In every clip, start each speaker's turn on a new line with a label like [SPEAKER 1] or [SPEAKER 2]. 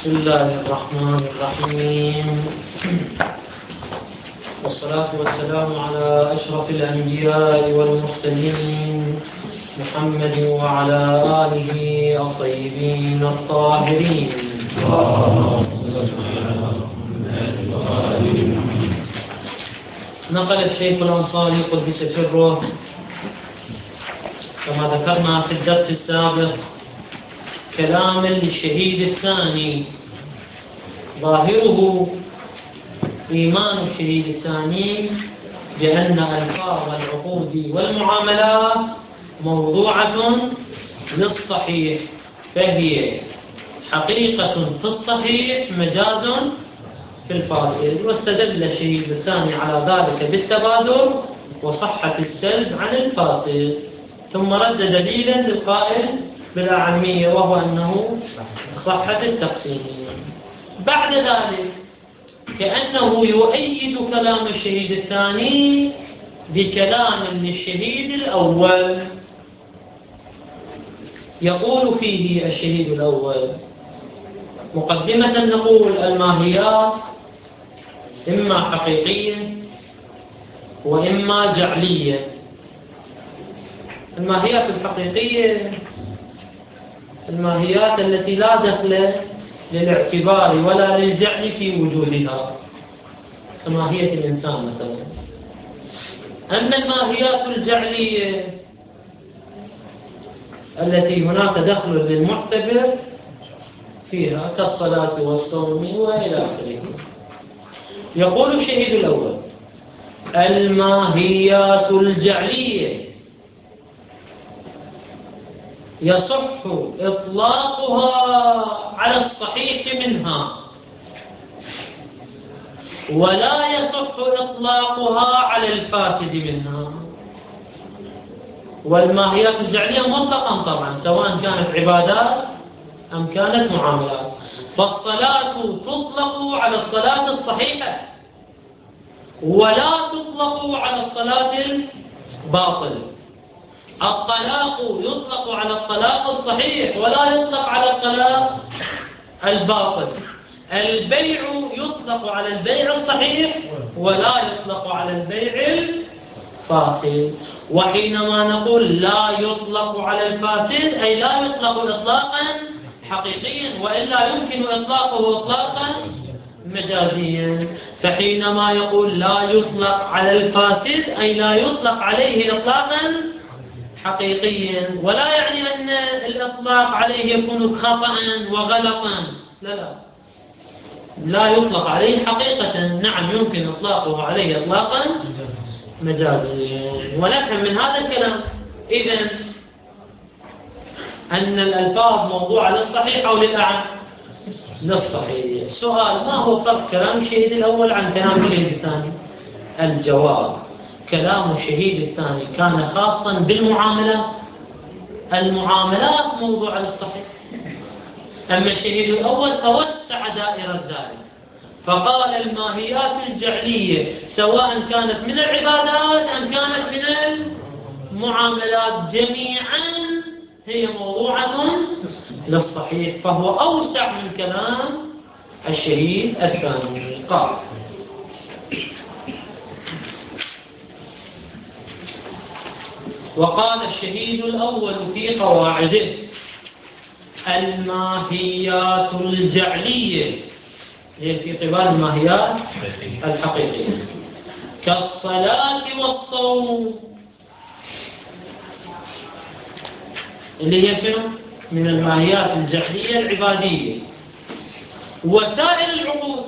[SPEAKER 1] بسم الله الرحمن الرحيم، والصلاة والسلام على أشرف الأنبياء والمرسلين محمد وعلى آله الطيبين الطاهرين. نقل الشيخ الأنصاري قدس سره كما ذكرنا في الدرس السابق كلاما للشهيد الثاني ظاهره إيمان الشهيد الثاني بأن ألفاظ العقود والمعاملات موضوعة للصحيح، فهي حقيقة في الصحيح مجاز في الفاسد. واستدل الشهيد الثاني على ذلك بالتبادر وصحة السلب عن الفاسد، ثم رد دليلا للقائل بالأعمية وهو أنه صحة التقسيم. بعد ذلك كأنه يؤيد كلام الشهيد الثاني بكلام للشهيد الأول. يقول فيه الشهيد الأول مقدمة نقول الماهيات إما حقيقية وإما جعلية. الماهيات الحقيقية الماهيات التي لا دخل للاعتبار ولا للجعل في وجودها كماهية الإنسان مثلا. أما الماهيات الجعلية التي هناك دخل للمعتبر فيها كالصلاة والصوم وإلى آخره. يقول الشهيد الأول الماهيات الجعلية يصح إطلاقها على الصحيح منها ولا يصح إطلاقها على الفاسد منها. والماهيات الجعلية مطلقا طبعا سواء كانت عبادات أم كانت معاملات. فالصلاة تطلق على الصلاة الصحيحة ولا تطلق على الصلاة الباطلة. الطلاق يطلق على الطلاق الصحيح ولا يطلق على الطلاق الباطل. البيع يطلق على البيع الصحيح ولا يطلق على البيع الفاسد. وحينما نقول لا يطلق على الفاسد أي لا يطلق إطلاقا حقيقيا، وإلا يمكن إطلاقه إطلاقا مجازيا. فحينما يقول لا يطلق على الفاسد أي لا يطلق عليه إطلاقا حقيقيا، ولا يعني أن الإطلاق عليه يكون خطأ وغلطا، لا يطلق عليه حقيقة. نعم يمكن إطلاقه عليه إطلاقا مجازيا. ونفهم من هذا الكلام إذن أن الألفاظ موضوعة للصحيح أو للأعم للصحيح. سؤال: ما هو فرق كلام الشهيد الأول عن كلام الشهيد الثاني؟ الجواب: كلام الشهيد الثاني كان خاصا بالمعاملات. المعاملات موضوعة للصحيح. أما الشهيد الأول توسع دائرة ذلك فقال الماهيات الجعلية سواء كانت من العبادات أم كانت من المعاملات جميعا هي موضوعة للصحيح، فهو أوسع من كلام الشهيد الثاني. قال: وقال الشهيد الأول في قواعده الماهيات الجعلية هي في قبال الماهيات الحقيقية كالصلاة والصوم اللي هي من الماهيات الجعلية العبادية، وسائر العقود.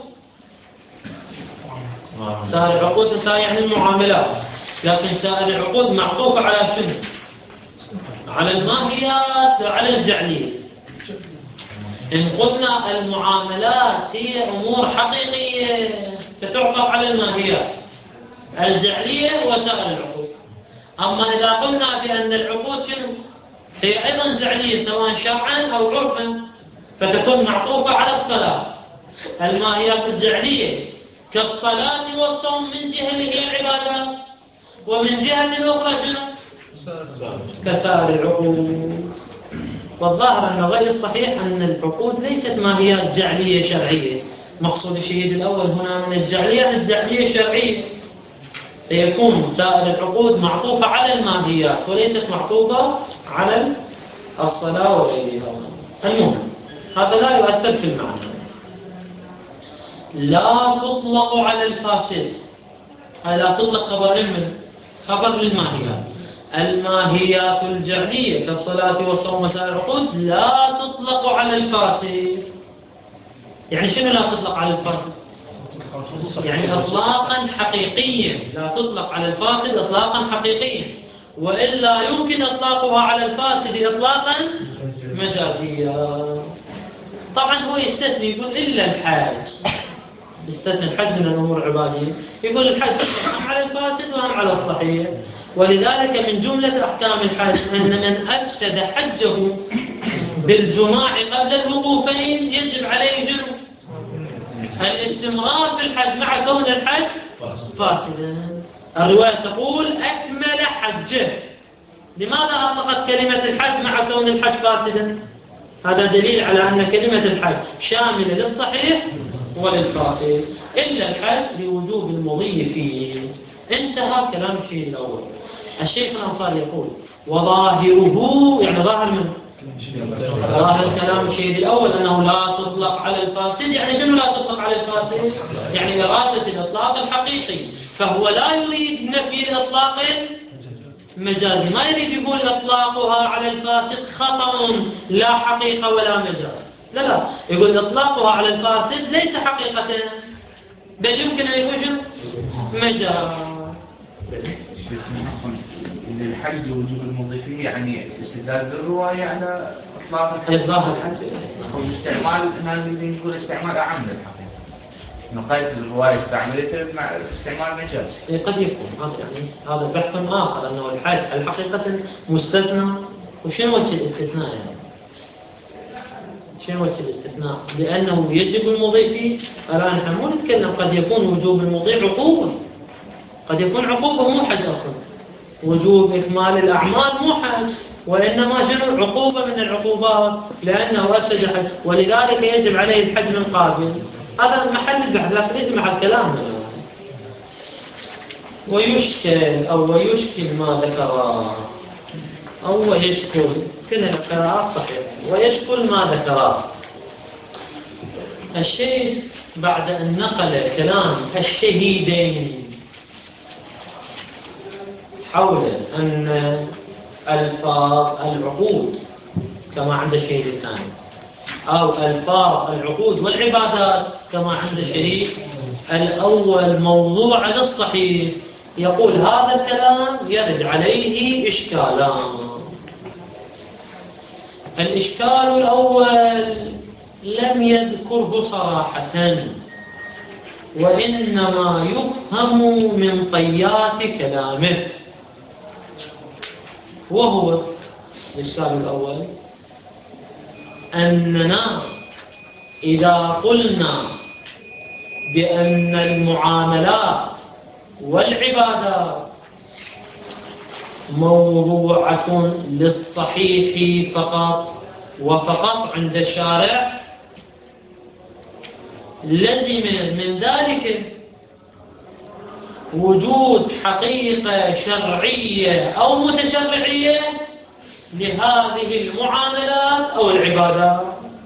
[SPEAKER 1] سائر العقود يعني المعاملات، لكن سائر العقود معطوفة على شنو؟ على الماهيات على الجعلية. إن قلنا المعاملات هي أمور حقيقية فتعطف على الماهيات الجعلية وسائر العقود. أما إذا قلنا بأن العقود شنو؟ هي أيضا جعلية سواء شرعا أو عرفا فتكون معطوفة على الصلاة. الماهيات الجعلية كالصلاة والصوم من جهة هي العبادات، ومن جهة أخرى كسائر العقود. والظاهر أن غير الصحيح أن العقود ليست ماهيات جعلية شرعية. مقصود الشهيد الأول هنا من الجعلية الشرعية، فيكون سائر العقود معطوفة على الماهيات وليست معطوفة على الصلاة وغيرها. المهم هذا لا يؤثر في المعنى. لا تطلق على الفاسد، لا تطلق خبر للماهيات. الماهيات الجعلية كالصلاة والصوم وسائر العقود لا تطلق على الفاسد. يعني شنو لا تطلق على الفاسد؟ يعني إطلاقا حقيقيا، لا تطلق على الفاسد إطلاقا حقيقيا، وإلا يمكن إطلاقها على الفاسد إطلاقا مجازيا. طبعا هو يستثني، يقول إلا الحاج، يستثني الحج من الأمور العبادية، يقول الحج هم على الفاسد وهم على الصحيح. ولذلك من جملة أحكام الحج أن من أفسد حجه بالجماع قبل الوقوفين يجب عليه جنب الاستمرار في الحج مع كون الحج فاسدا. الرواية تقول أكمل حجه. لماذا أطلقت كلمة الحج مع كون الحج فاسدا؟ هذا دليل على أن كلمة الحج شاملة للصحيح وللفاسد، إلا الحج لوجوب المضي فيه. انتهى كلام الشيخ الأول. الشيخ الأنصاري يقول وظاهره، يعني ظاهر من ظاهر كلام الشيخ الأول أنه لا تطلق على الفاسد. يعني شنو لا تطلق على الفاسد؟ يعني إرادة الإطلاق الحقيقي، فهو لا يريد نفي الإطلاق المجازي، ما يريد يقول إطلاقها على الفاسد خطأ لا حقيقة ولا مجاز. لا، يقول إطلاقها على الفاسد ليس حقيقة، بل يمكن أن يكون مجاز.
[SPEAKER 2] إن الحج وجوب المضي فيه يعني استدلال بالرواية على إطلاق
[SPEAKER 1] الظاهر
[SPEAKER 2] والاستعمال، هذا يقول استعمال أعم للحقيقة، نقيد الرواية استعملته مع استعمال مجاز.
[SPEAKER 1] قد يكون هذا بحث آخر، أنه الحج الحقيقة مستثنى. وشنو وجه الاستثناء يعني؟ شنو وجه الاستثناء؟ لأنه يجب المضي فيه. الآن نحن مو نتكلم، قد يكون وجوب المضي عقوبة، قد يكون عقوبة مو حج أصلا. وجوب إكمال الأعمال مو حج، وإنما شنو عقوبة من العقوبات لأنه أفسد حج، ولذلك يجب عليه الحج من قابل. هذا محل البحث، لكن ليس محل كلامنا. ويشكل ما ذكره، أو يشكل، كلها القراءات صحيح. ويشكل ما ذكره الشيخ بعد أن نقل كلام الشهيدين حول أن ألفاظ العقود كما عند الشهيد الثاني، أو ألفاظ العقود والعبادات كما عند الشهيد الأول موضوع للصحيح، يقول هذا الكلام يرد عليه إشكالان. الإشكال الأول لم يذكره صراحة، وإنما يفهم من طيات كلامه، وهو الإشكال الأول أننا إذا قلنا بأن المعاملات والعبادات موضوعة للصحيح فقط وفقط عند الشارع، لزم من ذلك وجود حقيقة شرعية أو متشرعية لهذه المعاملات أو العبادات.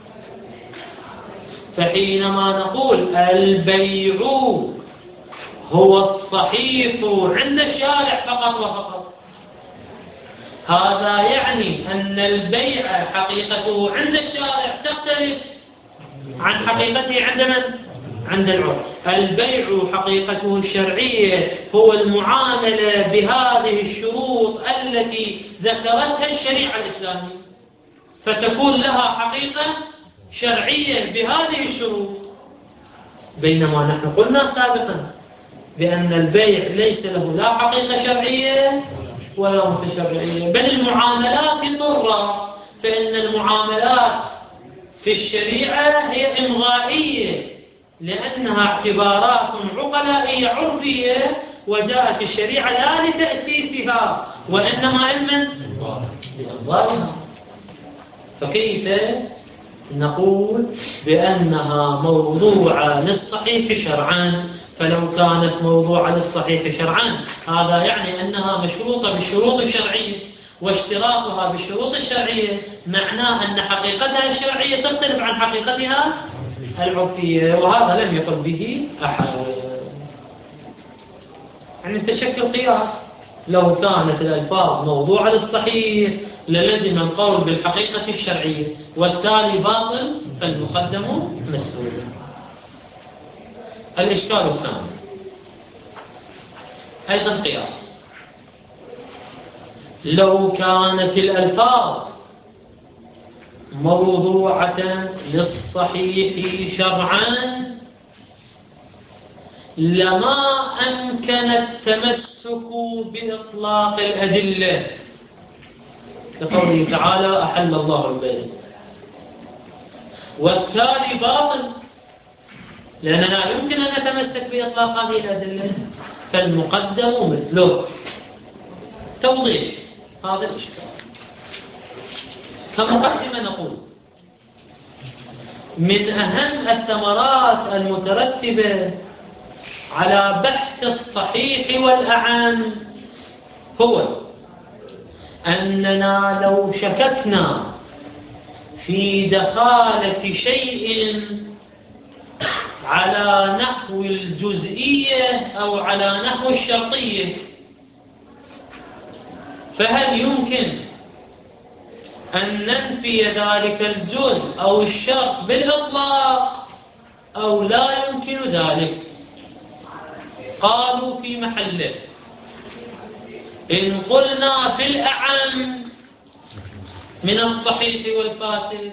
[SPEAKER 1] فحينما نقول البيع هو الصحيح عند الشارع فقط وفقط، هذا يعني أن البيع حقيقته عند الشارع تختلف عن حقيقته عند من؟ عند العرف. البيع حقيقته الشرعية هو المعاملة بهذه الشروط التي ذكرتها الشريعة الإسلامية، فتكون لها حقيقة شرعية بهذه الشروط. بينما نحن قلنا سابقا بأن البيع ليس له لا حقيقة شرعية ولا متشرعية، بل المعاملات ضرة، فإن المعاملات في الشريعة هي إمغائية لأنها اعتبارات عقلائية عرفية، وجاءت الشريعة لا لتأسيسها وإنما علما بأنظارها. فكيف نقول بأنها موضوعة للصحيح شرعا؟ فلو كانت موضوعة للصحيح شرعا هذا يعني أنها مشروطة بالشروط الشرعية، واشتراطها بالشروط الشرعية معناه أن حقيقتها الشرعية تختلف عن حقيقتها العرفية، وهذا لم يقل به أحد. يعني تشكل قياس، لو كانت الألفاظ موضوعة للصحيح للزم القول بالحقيقة الشرعية، والتالي باطل فالمقدم مسؤول. الإشكال الثاني أيضا قياس، لو كانت الألفاظ موضوعة للصحيح شرعا لما أمكن التمسك بإطلاق الأدلة، كقوله تعالى أحل الله البيع، والتالي باطل لأننا لا يمكن أن نتمسك بإطلاق هذه الأدلة، فالمقدم مثله. توضيح هذا الإشكال. كمقدمة نقول من أهم الثمرات المترتبة على بحث الصحيح والأعم هو أننا لو شككنا في دخالة شيء على نحو الجزئية أو على نحو الشرطية، فهل يمكن أن ننفي ذلك الجزء أو الشرط بالإطلاق أو لا يمكن ذلك؟ قالوا في محله إن قلنا في الأعم من الصحيح والفاسد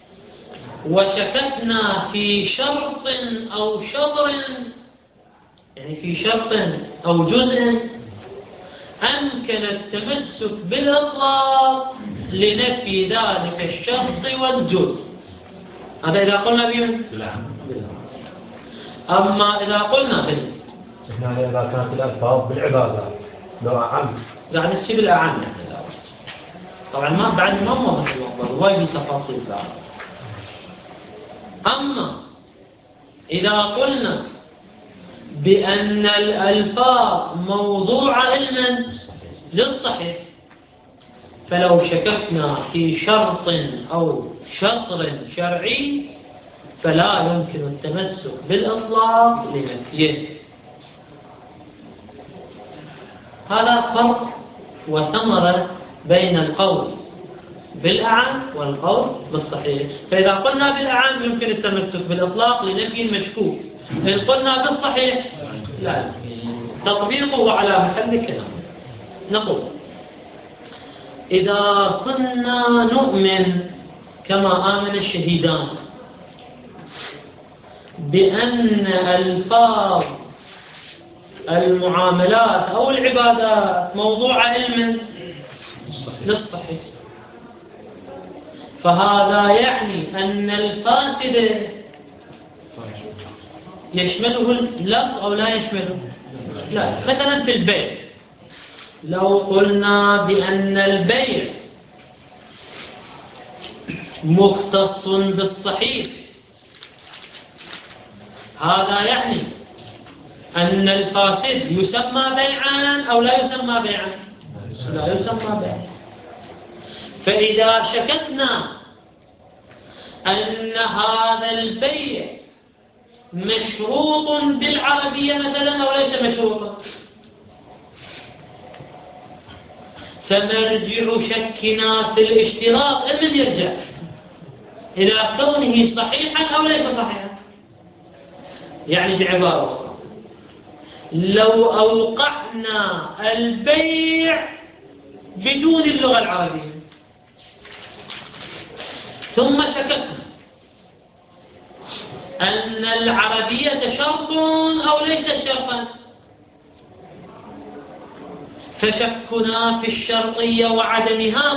[SPEAKER 1] وشككنا في شرط أو شطر، يعني في شرط أو جزء، أمكن التمسك بالإطلاق لنفي ذلك الشرط والجزء. هذا إذا قلنا بهم. أما إذا قلنا بهم
[SPEAKER 3] إذا كانت الألفاظ بالعبادات لو أعم
[SPEAKER 1] قاعد نسيب الأعم طبعا ما بعد ما وضح الوضع وايد تفاصيل ذلك. أما إذا قلنا بأن الألفاظ موضوع علما للصحيح، فلو شككنا في شرط أو شطر شرعي فلا يمكن التمسك بالإطلاق لنفيه. هذا فرق وثمرة بين القول بالأعم والقول بالصحيح. فإذا قلنا بالأعم يمكن التمسك بالإطلاق لنفي المشكوك، إن قلنا بالصحيح لا، تطبيقه على محل كلام. نقول إذا كنا نؤمن كما آمن الشهيدان بأن ألفاظ المعاملات أو العبادات موضوع علم للصحيح، فهذا يعني أن الفاسد يشمله اللفظ أو لا يشمله؟ لا. مثلا في البيع لو قلنا بأن البيع مختص بالصحيح، هذا يعني أن الفاسد يسمى بيعا أو لا يسمى بيعا؟ لا يسمى بيعا. فإذا شككنا أن هذا البيع مشروط بالعربية مثلا أو ليس مشروطا، فمرجع شكنا في الاشتراط من يرجع إلى كونه صحيحا أو ليس صحيحا. يعني بعبارة أخرى، لو أوقعنا البيع بدون اللغة العربية ثم شككنا أن العربية شرط أو ليست شرطا، فشكنا في الشرطية وعدمها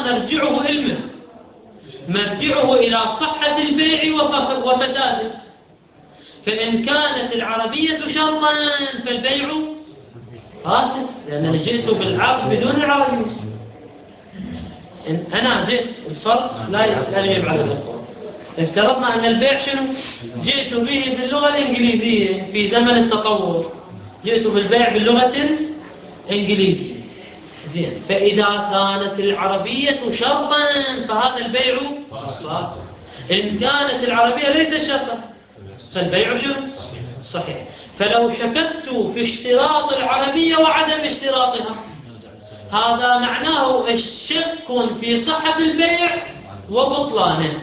[SPEAKER 1] مرجعه إلى صحة البيع وفساده. فإن كانت العربية شرطا فالبيع فاسد، لأننا جئت بالعقد بدون العربية. أنا جئت الفرق لا يجب على الدكتور. افترضنا أن البيع شنو؟ جئت به باللغة الإنجليزية في زمن التطور، جئت بالبيع باللغة الإنجليزية. زين، فإذا كانت العربية شرطا فهذا البيع باطل. إن كانت العربية ليست شرطا فالبيع شنو؟ صحيح. فلو شككت في اشتراط العربية وعدم اشتراطها، هذا معناه الشك في صحة البيع وبطلانه.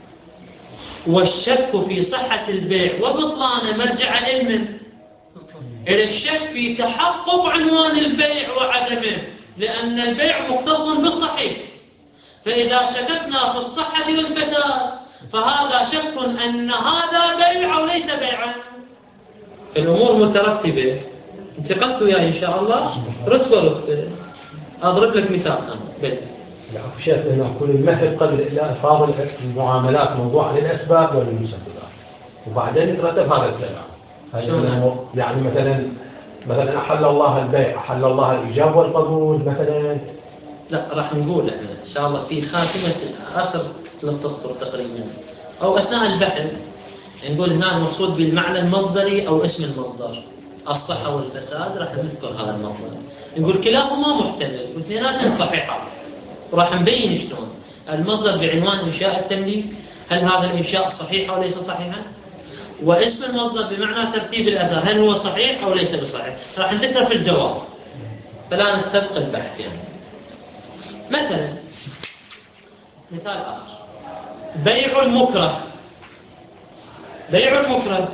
[SPEAKER 1] والشك في صحة البيع وبطلانه مرجع علم إلى الشك في تحقق عنوان البيع وعدمه، لأن البيع مختص بالصحيح. فإذا شككنا في الصحة والفساد فهذا شك أن هذا بيع أو ليس بيعا. الأمور مترتبة. انتقلت وياي إن شاء الله رتبة. أضرب لك مثال بس.
[SPEAKER 3] شيخ نقول المثل قبل الألفاظ المعاملات موضوع للأسباب والمسببات، وبعدين يترتب هذا الكلام. يعني مثلا أحل الله البيع، أحل الله الإيجاب والقبول مثلا.
[SPEAKER 1] لا، راح نقول احنا إن شاء الله في خاتمة آخر 3 أسطر تقريبا أو أثناء البحث نقول هنا المقصود بالمعنى المصدري أو اسم المصدر، الصحة والفساد راح نذكر هذا المصدر. نقول كلاهما محتمل واثنيناتهم صحيحات، وراح نبين شلون المصدر بعنوان إنشاء التمليك، هل هذا الإنشاء صحيح أو ليس صحيحا، واسم المصدر بمعنى ترتيب الأثر هل هو صحيح أو ليس بصحيح. راح نذكر في الجواب فلا نستبق البحث. يعني مثلا مثال آخر، بيع المكره. بيع المكره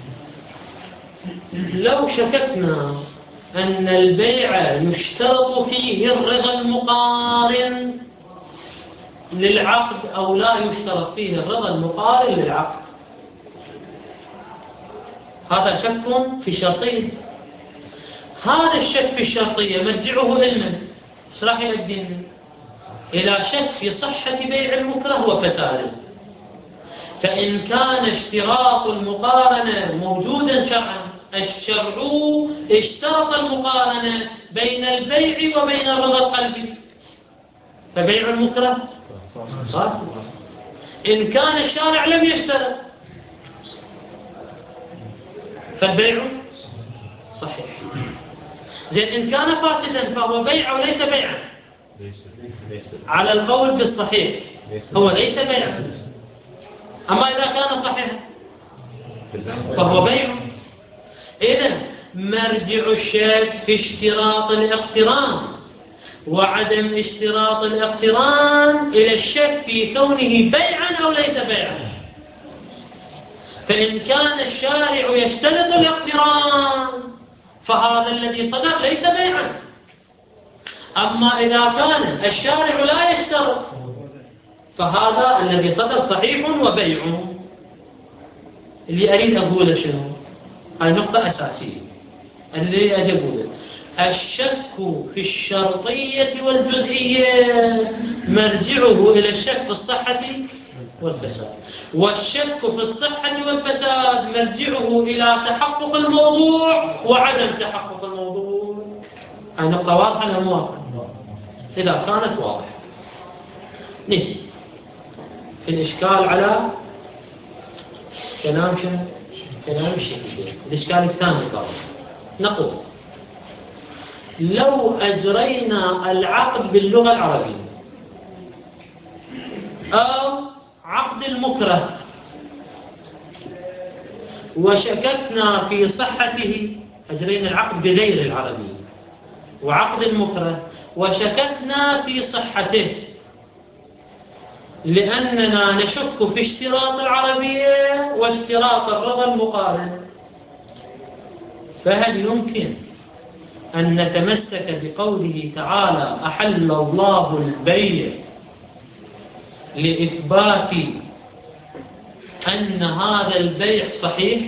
[SPEAKER 1] لو شككنا أن البيع يشترط فيه الرضا المقارن للعقد أو لا يشترط فيه الرضا المقارن للعقد، هذا شك في الشرطية. هذا الشك في الشرطية مرجعه علما راح يؤدينا إلى شك في صحة بيع المكره وفساده. فإن كان اشتراط المقارنة موجودا شرعا، الشرع اشترط المقارنة بين البيع وبين الرضا القلبي، فبيع المكره صح. إن كان الشارع لم يشترط فالبيع صحيح. زين، إن كان فاسدا فهو بيع أو ليس بيعا؟ على القول بالصحيح هو ليس بيعا. أما إذا كان صحيحا فهو بيع. إذن مرجع الشك في اشتراط الاقتران وعدم اشتراط الاقتران إلى الشك في كونه بيعا أو ليس بيعا. فإن كان الشارع يشترط الاقتران فهذا الذي صدر ليس بيعا. أما إذا كان الشارع لا يشترط فهذا الذي صدر صحيح وبيع. اللي أريد أقوله شنو؟ هاي نقطة أساسية اللي أريد أقوله. الشك في الشرطية والجزئية مرجعه إلى الشك في الصحة والفساد، والشك في الصحة والفساد مرجعه إلى تحقق الموضوع وعدم تحقق الموضوع. هاي نقطة واضحة أم واضحة؟ إذا كانت واضحة نسي في الإشكال على كلام شنو؟ كلام الشيخ. الإشكال الثاني قال نقول لو أجرينا العقد باللغة العربية أو عقد المكره وشككنا في صحته، أجرينا العقد بغير العربية وعقد المكره وشككنا في صحته لأننا نشك في اشتراط العربية واشتراط الرضا المقارن، فهل يمكن أن نتمسك بقوله تعالى أحل الله البيع لإثبات أن هذا البيع صحيح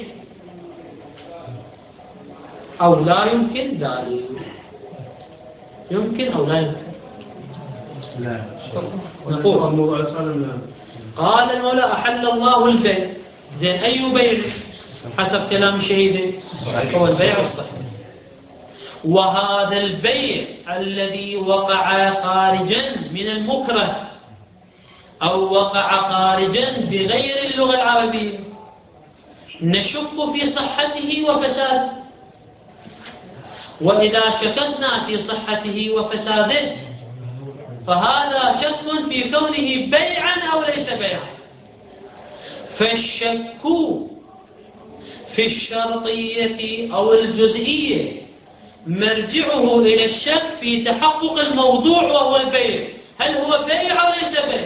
[SPEAKER 1] أو لا يمكن ذلك؟ يمكن أو لا يمكن؟
[SPEAKER 4] لا.
[SPEAKER 1] نقول قال المولى أحل الله البيع. زين، أي بيع حسب كلام الشهيد؟ هو البيع الصحيح. وهذا البيع الذي وقع خارجا من المكره أو وقع خارجا بغير اللغة العربية نشك في صحته وفساده، وإذا شككنا في صحته وفساده فهذا شك في كونه بيعا أو ليس بيعا. فالشك في الشرطية أو الجزئية مرجعه إلى الشك في تحقق الموضوع وهو البيع، هل هو بيع أو ليس بيع؟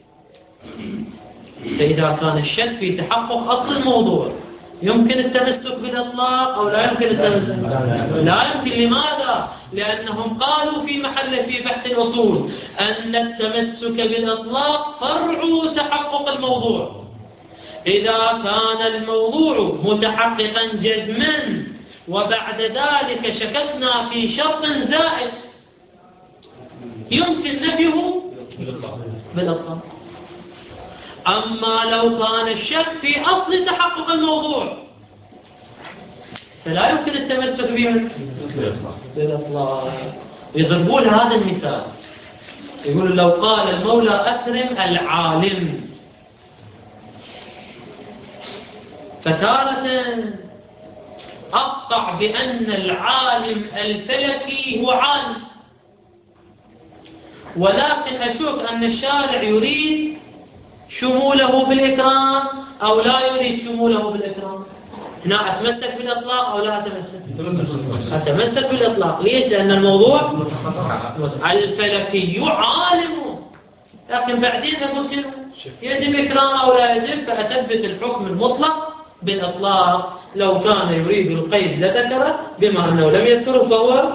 [SPEAKER 1] فإذا كان الشك في تحقق أصل الموضوع يمكن التمسك بالإطلاق أو لا يمكن التمسك؟ لا يمكن. لماذا؟ لأنهم قالوا في بحث الأصول أن التمسك بالإطلاق فرع تحقق الموضوع. إذا كان الموضوع متحققا جزما وبعد ذلك شككنا في شرط زائد يمكن نفيه بالإطلاق. أما لو كان الشك في أصل تحقق الموضوع فلا يمكن التمسك به بالإطلاق. يضربون هذا المثال، يقول لو قال المولى أكرم العالم، فتارة أقطع بأن العالم الفلكي هو عالم، ولكن أشوف أن الشارع يريد شموله بالإكرام أو لا يريد شموله بالإكرام. هنا أتمسك بالإطلاق أو لا أتمسك بالإطلاق. ليش؟ لأن الموضوع الفلكي عالم، لكن بعدين أقول يجب إكرام أو لا يجب، فأثبت الحكم المطلق بالإطلاق. لو كان يريد القيد لذكره، بما أنه لم يذكره فهو.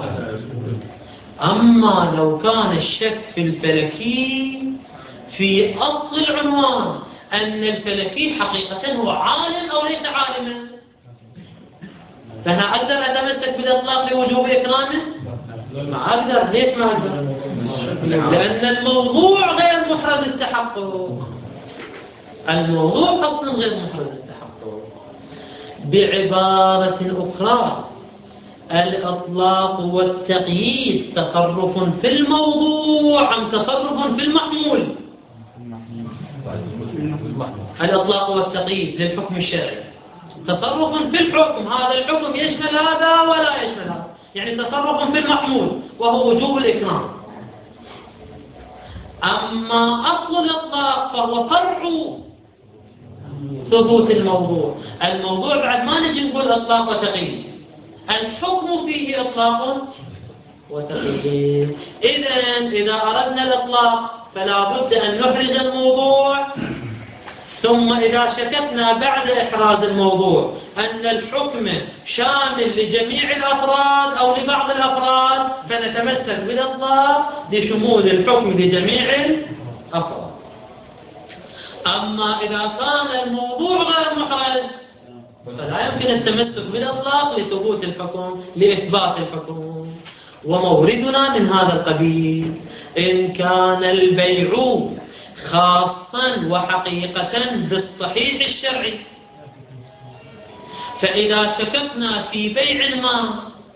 [SPEAKER 1] أما لو كان الشك في الفلكي في أصل العنوان أن الفلكي حقيقة هو عالم أو ليس عالما، فأنا أقدر أتمسك بالإطلاق لوجوب إكرامه؟ ما أقدر. ليش ما أقدر؟ لأن الموضوع غير محرز التحقق. الموضوع أصلا غير محرز التحقق. بعبارة أخرى، الإطلاق والتقييد تصرف في الموضوع أم تصرف في المحمول؟ الإطلاق والتقييد للحكم الشرعي تصرف في الحكم، هذا الحكم يشمل هذا ولا يشمل هذا، يعني تصرف في المحمول وهو وجوب الإكرام. أما أصل الإطلاق فهو فرع ثبوت الموضوع. الموضوع بعد ما نجي نقول إطلاق وتقييد، الحكم فيه إطلاق وتقييد. إذا أردنا الإطلاق فلا بد أن نحرز الموضوع، ثم إذا شككنا بعد إحراز الموضوع أن الحكم شامل لجميع الأفراد أو لبعض الأفراد فنتمسك بالإطلاق لشمول الحكم لجميع الأفراد. أما إذا كان الموضوع غير محرز فلا يمكن التمسك بالإطلاق لثبوت الحكم لإثبات الحكم. وموردنا من هذا القبيل إن كان البيع خاصا وحقيقة بالصحيح الشرعي، فإذا شككنا في بيع ما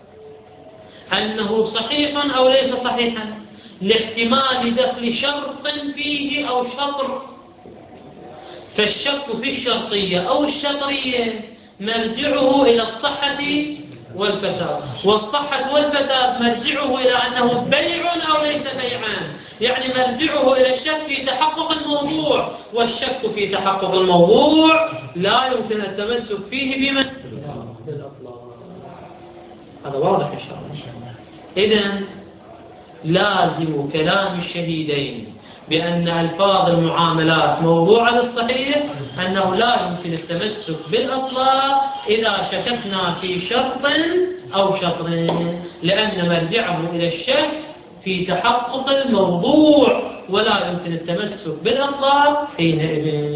[SPEAKER 1] أنه صحيح أو ليس صحيحا لاحتمال دخل شرط فيه أو شطر، فالشك في الشرطية أو الشطرية مرجعه إلى الصحة والفساد، والصحة والفساد مرجعه إلى أنه بيع أو ليس بيعا، يعني مرجعه إلى الشك في تحقق الموضوع، والشك في تحقق الموضوع لا يمكن التمسك فيه بمن بالأطلاق. هذا واضح إن شاء الله. إذن لازم كلام الشهيدين بأن ألفاظ المعاملات موضوعة للصحيح أنه لا يمكن التمسك بالأطلاق إذا شككنا في شرط أو شطرين، لأن مرجعه إلى الشك في تحقق الموضوع، ولا يمكن التمسك بالأطلاق حينئذ.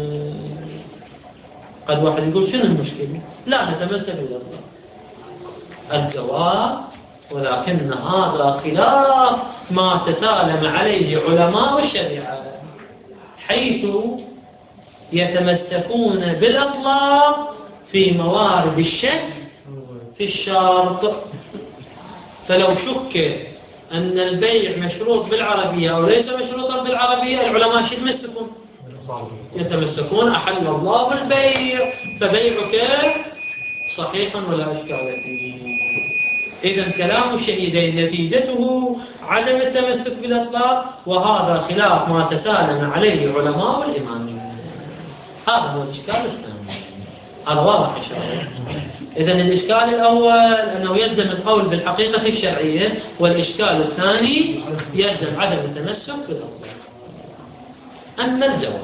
[SPEAKER 1] قد واحد يقول شنو المشكلة؟ لا نتمسك بالأطلاق. الجواب ولكن هذا خلاف ما تسالم عليه علماء الشريعة، حيث يتمسكون بالإطلاق في موارد الشك في الشرط، فلو شك أن البيع مشروط بالعربية أو ليس مشروطا بالعربية، العلماء شو يتمسكون أحل الله البيع، فبيعك صحيحا ولا إشكال فيه. إذا كلام الشهيدين نتيجته عدم التمسك بالإطلاق، وهذا خلاف ما تسالم عليه علماء الإمامين. هذا هو الإشكال الثاني، هذا واضح إن شاء الله. إذا الإشكال الأول أنه يلزم القول بالحقيقة الشرعية، والإشكال الثاني يلزم عدم التمسك بالإطلاق. أما الجواب،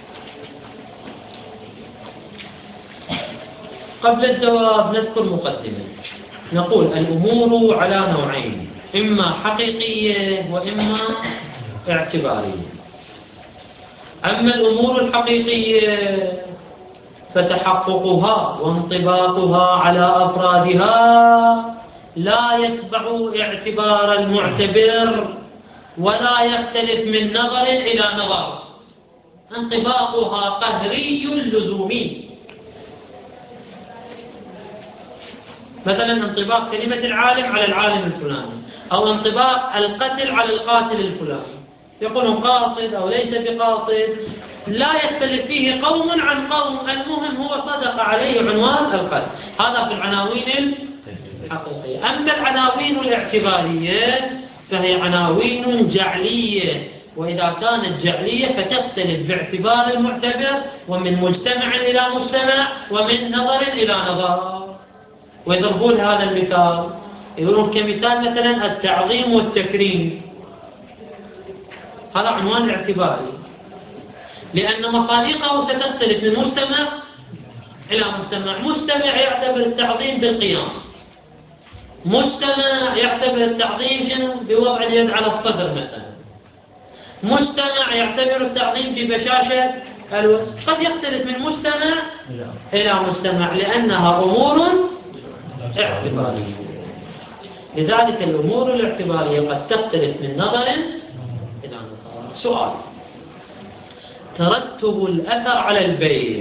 [SPEAKER 1] قبل الجواب نذكر مقدمة، نقول الأمور على نوعين، إما حقيقية وإما اعتبارية. أما الأمور الحقيقية فتحققها وانطباقها على أفرادها لا يتبع اعتبار المعتبر ولا يختلف من نظر إلى نظر، انطباقها قهري لزومي. مثلا انطباق كلمة العالم على العالم الفلاني، أو انطباق القتل على القاتل الفلاني، يقولون قاصد أو ليس بقاصد، لا يختلف فيه قوم عن قوم، المهم هو صدق عليه عنوان القتل. هذا في العناوين الحقيقية. أما العناوين الاعتبارية فهي عناوين جعلية، وإذا كانت جعلية فتختلف باعتبار المعتبر، ومن مجتمع إلى مجتمع، ومن نظر إلى نظر. ويضربون هذا المثال، يقولون كمثال مثلا التعظيم والتكريم، هذا عنوان اعتباري، لأن مخاليقه ستختلف من مجتمع إلى مجتمع. مجتمع يعتبر التعظيم بالقيام، مجتمع يعتبر التعظيم بوضع اليد على الصدر مثلا، مجتمع يعتبر التعظيم ببشاشة الوجه. قد يختلف من مجتمع إلى مجتمع لأنها أمور اعتبارية. لذلك الأمور الاعتبارية قد تختلف من نظر إلى نظر. سؤال: ترتب الأثر على البيع،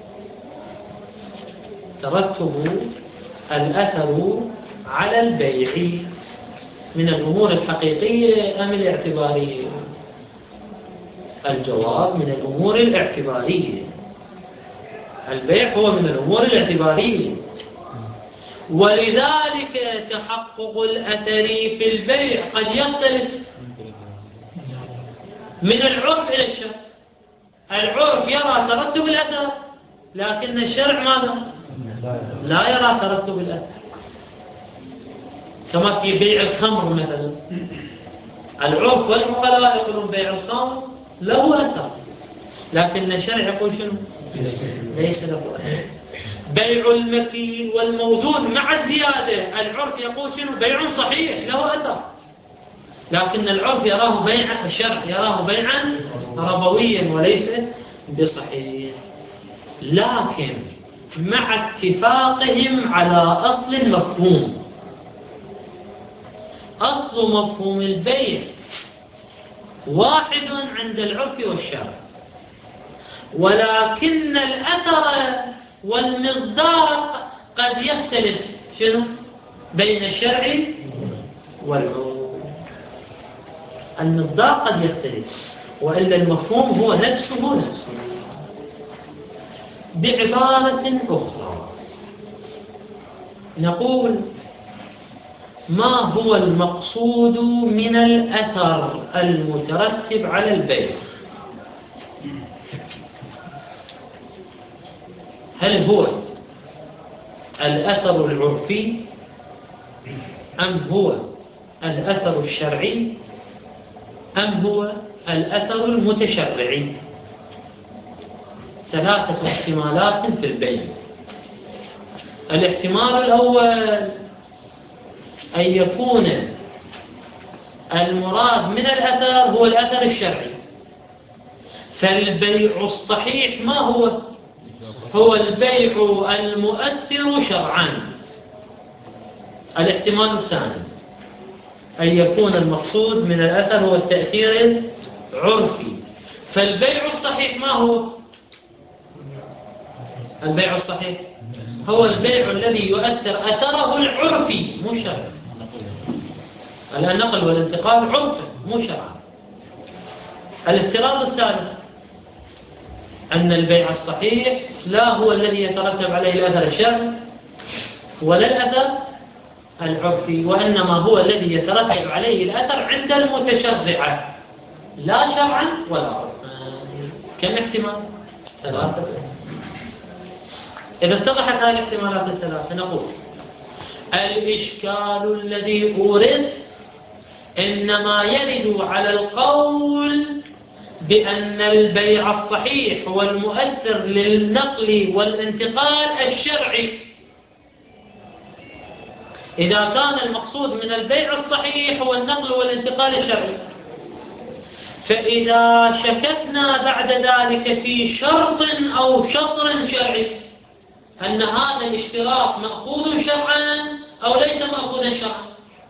[SPEAKER 1] ترتب الأثر على البيع من الأمور الحقيقية أم الاعتبارية؟ الجواب: من الأمور الاعتبارية. البيع هو من الأمور الاعتبارية، ولذلك تحقق الأثر في البيع قد يختلف من العرف إلى الشرع. العرف يرى ترتب الأثر، لكن الشرع ماذا؟ لا يرى ترتب الأثر. كما في بيع الخمر مثلا، العرف والعقلاء يقولون بيع الخمر له أثر، لكن الشرع يقول شنو؟ ليس له أثر. بيع المكيل والموجود مع الزيادة، العرف يقول شنو؟ بيع صحيح له أثر، لكن العرف يراه بيعا، الشرع يراه بيعا ربويا وليس بصحيح. لكن مع اتفاقهم على أصل المفهوم، أصل مفهوم البيع واحد عند العرف والشرع، ولكن الأثر والمصداق قد يختلف شنو؟ بين الشرع والعرف. المصداق قد يختلف، وإلا المفهوم هو نفسه. بعبارة أخرى نقول: ما هو المقصود من الأثر المترتب على البيع؟ هل هو الأثر العرفي أم هو الأثر الشرعي أم هو الأثر المتشرعي؟ ثلاثة احتمالات في البيع. الاحتمال الأول أن يكون المراد من الأثر هو الأثر الشرعي، فالبيع الصحيح ما هو؟ هو البيع المؤثر شرعا. الاحتمال الثاني أن يكون المقصود من الأثر هو التأثير العرفي، فالبيع الصحيح ما هو؟ البيع الصحيح هو البيع الذي يؤثر أثره العرفي مش شرعي. النقل والانتقال عرفا مو شرعا. الافتراض الثالث أن البيع الصحيح لا هو الذي يترتب عليه الأثر الشرعي ولا الأثر العرفي، وإنما هو الذي يترتب عليه الأثر عند المتشرعة لا شرعا ولا عرفا. كم احتمال؟ ثلاثة. إذا اتضحت هذه الاحتمالات الثلاثة نقول الإشكال الذي أورد إنما يرد على القول بأن البيع الصحيح هو المؤثر للنقل والانتقال الشرعي. إذا كان المقصود من البيع الصحيح هو النقل والانتقال الشرعي، فإذا شككنا بعد ذلك في شرط أو شطر شرعي أن هذا الاشتراط مأخوذ شرعا أو ليس مأخوذا شرعا،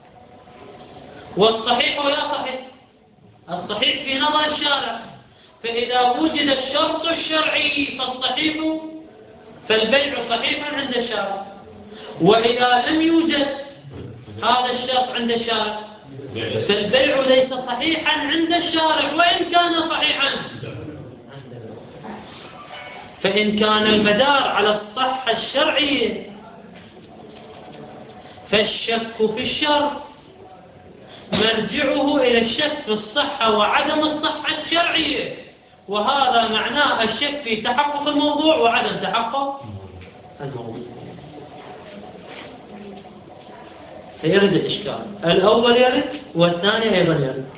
[SPEAKER 1] والصحيح ولا صحيح، الصحيح في نظر الشارع، فإذا وجد الشرط الشرعي فالبيع صحيح عند الشارع، وإذا لم يوجد هذا الشرط عند الشارع فالبيع ليس صحيحا عند الشارع وإن كان صحيحا. فإن كان المدار على الصحة الشرعية فالشك في الشرط مرجعه إلى الشك في الصحة وعدم الصحة الشرعية، وهذا معناه الشك في تحقق الموضوع وعدم تحقق الموضوع. فيرد الإشكال الأول يرد والثاني أيضا يرد.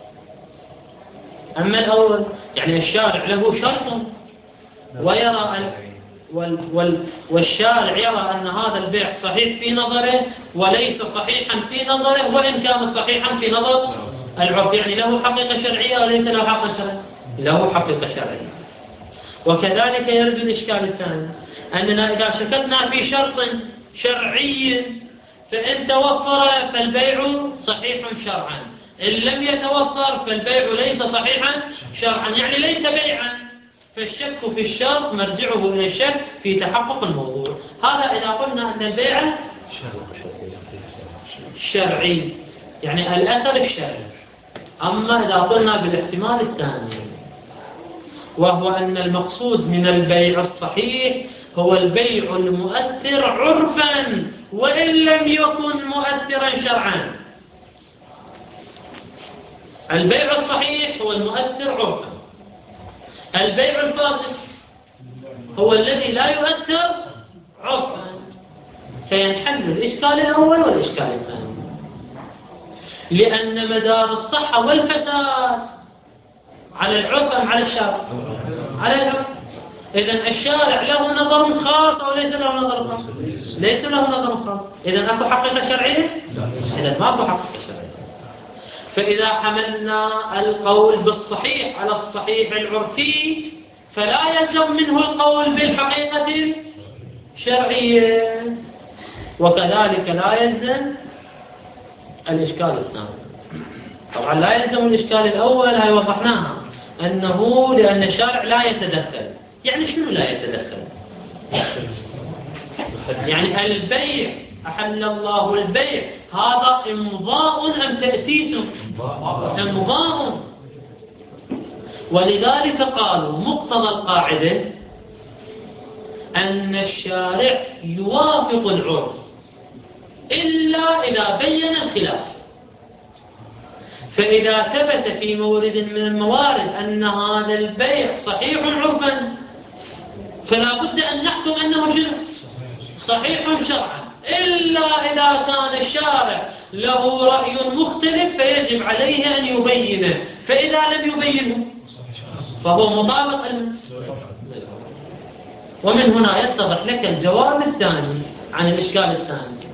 [SPEAKER 1] أما الأول يعني الشارع له شرط ويرى والشارع يرى أن هذا البيع صحيح في نظره وليس صحيحا في نظره، وإن كان صحيحا في نظر العرف، يعني له حقيقة شرعية وليس له حقيقة شرعية، له حقيقة شرعية. وكذلك يرد الإشكال الثاني أننا إذا شككنا في شرط شرعي فإن توفر فالبيع صحيح شرعا، إن لم يتوفر فالبيع ليس صحيحا شرعا، يعني ليس بيعا. فالشك في الشرط مرجعه إلى الشك في تحقق الموضوع. هذا إذا قلنا أن البيع شرعي يعني الأثر الشرعي. أما إذا قلنا بالاحتمال الثاني وهو أن المقصود من البيع الصحيح هو البيع المؤثر عرفا وإن لم يكن مؤثرا شرعا. البيع الصحيح هو المؤثر عرفا، البيع الفاسد هو الذي لا يؤثر عرفا. فينحل الإشكال الأول والإشكال الثاني، لأن مدار الصحة والفساد على العرف أم على الشارع؟ على العرف. إذن الشارع له نظر خاص أو ليس له نظر خاص؟ ليس له نظر خاص. إذن أكو حقيقة شرعية؟ إذن ما أكو حقيقة شرعية. فإذا حملنا القول بالصحيح على الصحيح العرفي فلا يلزم منه القول بالحقيقة الشرعية، وكذلك لا يلزم الإشكال الثاني. طبعا لا يلزم الإشكال الأول هاي وضحناها أنه لأن الشارع لا يتدخل. يعني شنو لا يتدخل؟ يعني البيع أحل الله البيع هذا إمضاء أم تأسيس؟ إمضاء. ولذلك قالوا مقتضى القاعدة أن الشارع يوافق العرف إلا إذا بين الخلاف. فإذا ثبت في مورد من الموارد أن هذا البيع صحيح عرفا فلا بد أن نحكم أنه صحيح شرعا، إلا إذا كان الشارع له رأي مختلف فيجب عليه أن يبينه، فإذا لم يبينه فهو مطابق. ومن هنا يتضح لك الجواب الثاني عن الإشكال الثاني،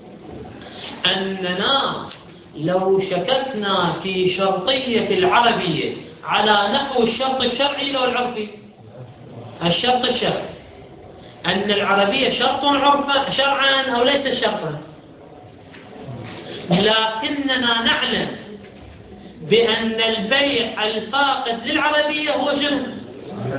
[SPEAKER 1] أننا لو شككنا في شرطية العربية على نحو الشرط الشرعي لو العرفي، الشرط الشرعي أن العربية شرط عرفا شرعا أو ليس شرطا، لكننا نعلم بأن البيع الفاقد للعربية هو شنو؟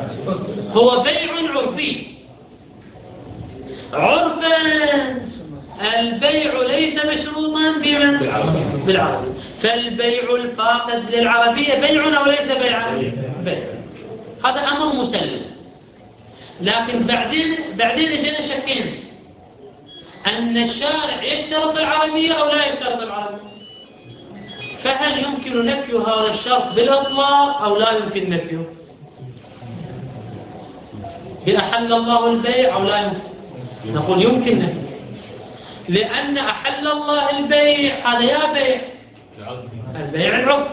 [SPEAKER 1] هو بيع عرفي عرفا البيع ليس مشروطا بالعربي، فالبيع الفاقد للعربية بيع أو ليس بيعا؟ بيع. هذا أمر مسلم. لكن بعدين اجينا شكين أن الشارع يشترط العربية أو لا يشترط العربية، فهل يمكن نفي هذا الشرط بالإطلاق أو لا يمكن نفيه؟ بأحل الله البيع أو لا يمكن؟ نقول يمكن نفيه، لأن أحل الله البيع هذا يا بيع البيع العرفي،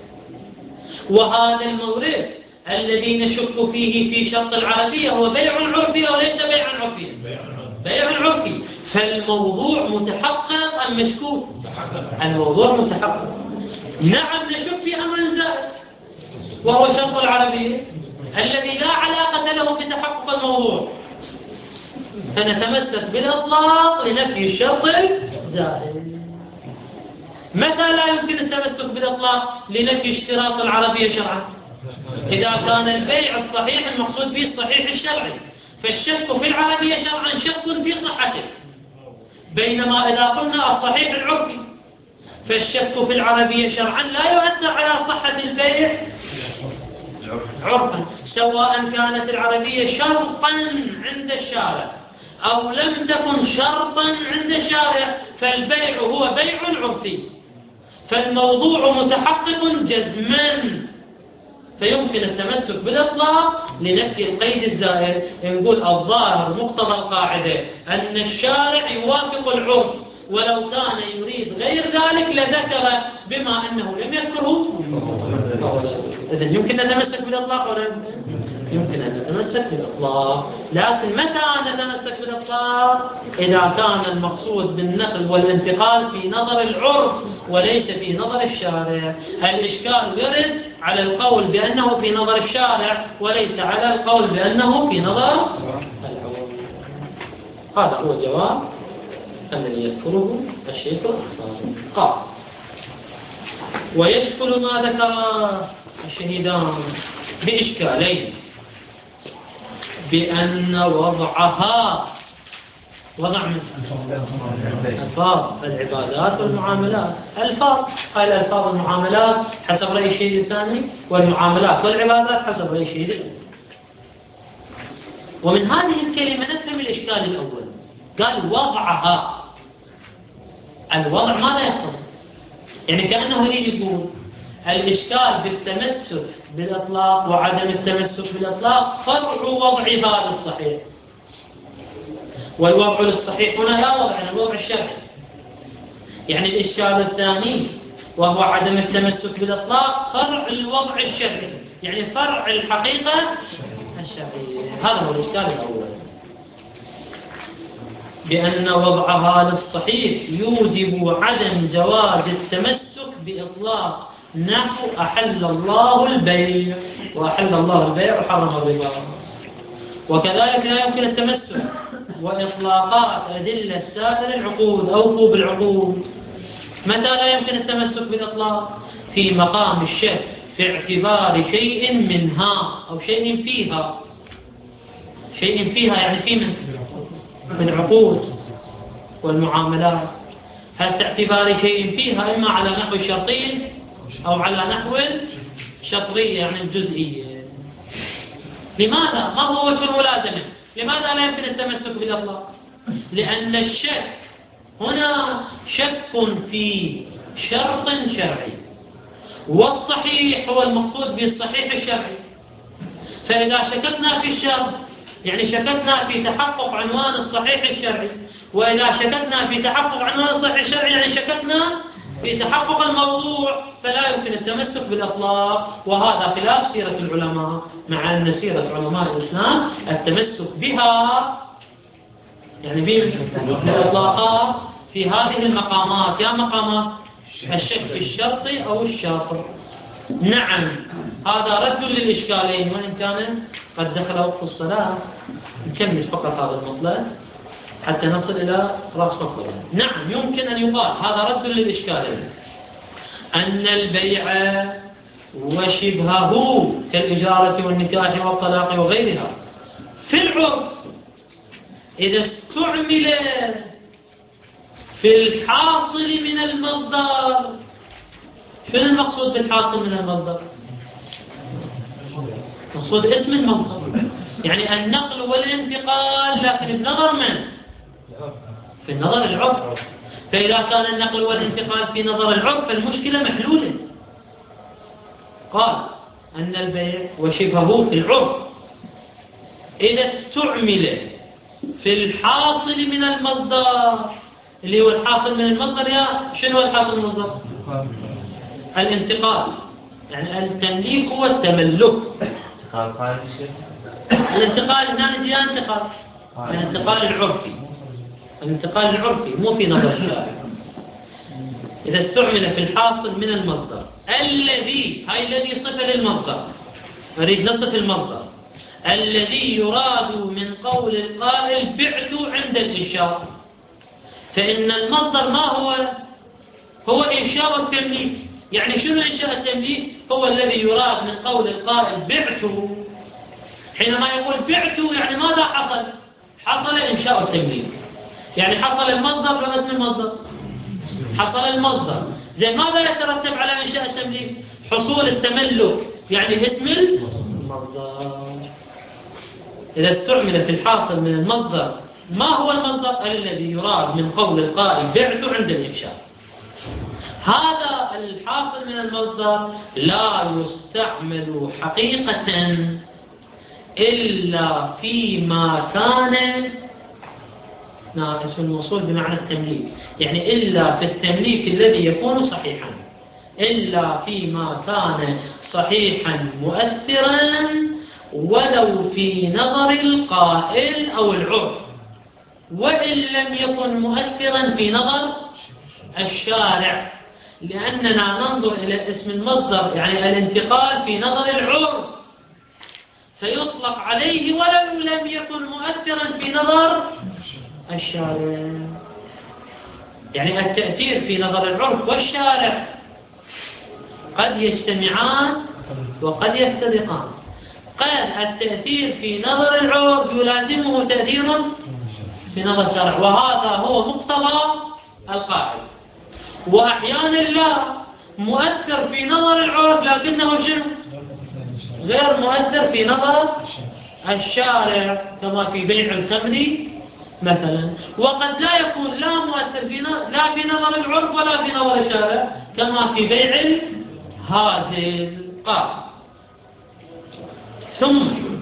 [SPEAKER 1] وهذا المورد الذي نشك فيه في شرط العربية هو بيع عرفي أو ليس بيعا عرفيا؟ بيع عرفي. فالموضوع متحقق أم مشكوك؟ الموضوع متحقق. نعم نشك في أمر زائد وهو شرط العربية الذي لا علاقة له بتحقق الموضوع، فنتمسك بالإطلاق لنفي الشرط الزائد. متى لا يمكن التمسك بالإطلاق لنفي اشتراط العربية شرعا؟ إذا كان البيع الصحيح المقصود به الصحيح الشرعي، فالشك في العربية شرعا شك في صحته، بينما إذا قلنا الصحيح العرفي فالشك في العربية شرعا لا يؤثر على صحة البيع عرفا، سواء كانت العربية شرطا عند الشارع أو لم تكن شرطا عند الشارع، فالبيع هو بيع عرفي، فالموضوع متحقق جزما، فيمكن التمسك بالإطلاق لنفي القيد الزائد. نقول الظاهر مقتضى القاعدة أن الشارع يوافق العرف، ولو كان يريد غير ذلك لذكر، بما أنه لم يذكره إذن يمكن أن نتمسك بالإطلاق ولا يمكن أن نتمسك بالإطلاق. لكن متى نتمسك بالإطلاق؟ إذا كان المقصود بالنقل والانتقال في نظر العرف وليس في نظر الشارع. الإشكال يرد على القول بأنه في نظر الشارع وليس على القول بأنه في نظر العرف. هذا هو الجواب الذي يذكره الشيخ قال. ويدخل ما ذكر الشهيدان بإشكالين، بأن وضعها وضع من ألفاظ العبادات والمعاملات. قال ألفاظ المعاملات حسب رأي الشهيد الثاني، والمعاملات والعبادات حسب رأي الشهيد الثاني. ومن هذه الكلمة نفهم الإشكال الأول. قال وضعها، الوضع ماذا يقصد؟ يعني كأنه يريد يقول الإشكال بالتمسك بالإطلاق وعدم التمسك بالإطلاق فرع وضع هذا الصحيح، والوضع الصحيح هنا لا وضع، الوضع الشرعي. يعني الإشكال الثاني وهو عدم التمسك بالإطلاق فرع الوضع الشرعي، يعني فرع الحقيقة الشرعية. هذا هو الإشكال الأول، بأن وضعها للصحيح يوجب عدم جواز التمسك بإطلاق، نحو أحل الله البيع، وأحل الله البيع وحرم الربا. وكذلك لا يمكن التمسك وإطلاقات أدلة سائر العقود أو بالعقود. متى لا يمكن التمسك بالإطلاق؟ في مقام الشك في اعتبار شيء منها أو شيء فيها. شيء فيها يعني في من العقود والمعاملات. هل اعتبار شيء فيها إما على نحو الشرطي أو على نحو الشطرية يعني الجزئية. لماذا؟ ما هو وجه الملازمة؟ لماذا لا يمكن التمسك بالإطلاق؟ لأن الشك هنا شك في شرط شرعي، والصحيح هو المقصود بالصحيح الشرعي. فإذا شككنا في الشرط يعني شككنا في تحقق عنوان الصحيح الشرعي، وإذا شككنا في تحقق عنوان الصحيح الشرعي يعني شككنا في تحقق الموضوع، فلا يمكن التمسك بالإطلاق. وهذا خلاف سيرة العلماء، مع أن سيرة علماء الإسلام التمسك بها يعني بالإطلاقات في هذه المقامات، يا مقامات الشك في الشرط أو الشاطر. نعم هذا رد للإشكالين، وإن كان قد دخل وقت الصلاة نكمل فقط هذا المطلب حتى نصل إلى رأس مطلب. نعم يمكن أن يقال هذا رد للإشكالين، أن البيع وشبهه كالإجارة والنكاح والطلاق وغيرها في العرف إذا استعمل في الحاصل من المصدر. شنو المقصود بالحاصل من المصدر؟ مقصود اسم المصدر، يعني النقل والانتقال، لكن بنظر من؟ في النظر العرف. فإذا كان النقل والانتقال في نظر العرف فالمشكلة محلولة. قال أن البيع وشبهه في العرف إذا استعمل في الحاصل من المصدر، اللي هو الحاصل من المصدر، يا شنو الحاصل من المصدر؟ الانتقال، يعني التمليك هو التملك. الانتقال هنا نجي انتقال، الانتقال العرفي، الانتقال العرفي مو في نظر الشارع. إذا استعمل في الحاصل من المصدر الذي، هاي الذي صفة للمصدر، نريد نصف المصدر الذي يراد من قول القائل بعت عند الإنشاء، فإن المصدر ما هو؟ هو إنشاء التمليك. يعني شنو إنشاء التمليك؟ هو الذي يراد من قول القائل بعته. حينما يقول بعته يعني ماذا حصل؟ حصل إنشاء التمليك، يعني حصل المصدر ولا اسم المصدر؟ حصل المصدر. زي ماذا يترتب على إنشاء التمليك؟ حصول التملك، يعني اسم المصدر. إذا استعمل في الحاصل من المصدر، ما هو المصدر؟ الذي يراد من قول القائل بعت عند الإنشاء. هذا الحاصل من المصدر لا يستعمل حقيقة إلا فيما كان اسم الموصول بمعنى التمليك، يعني إلا في التمليك الذي يكون صحيحا، إلا فيما كان صحيحا مؤثرا ولو في نظر القائل أو العرف، وإن لم يكن مؤثرا في نظر الشارع، لأننا ننظر إلى اسم المصدر يعني الانتقال في نظر العرف فيطلق عليه ولو لم يكن مؤثرا في نظر الشارع. يعني التأثير في نظر العرف والشارع قد يجتمعان وقد يفترقان. قد التأثير في نظر العرف يلازمه تأثير في نظر الشارع، وهذا هو مقتضى القاعدة. وأحيانا لا، مؤثر في نظر العرف لكنه شنو؟ غير مؤثر في نظر الشارع، كما في بيع الخمر مثلا. وقد لا يكون لا مؤثر لا في نظر العرف ولا في نظر الشارع، كما في بيع الهازل. ثم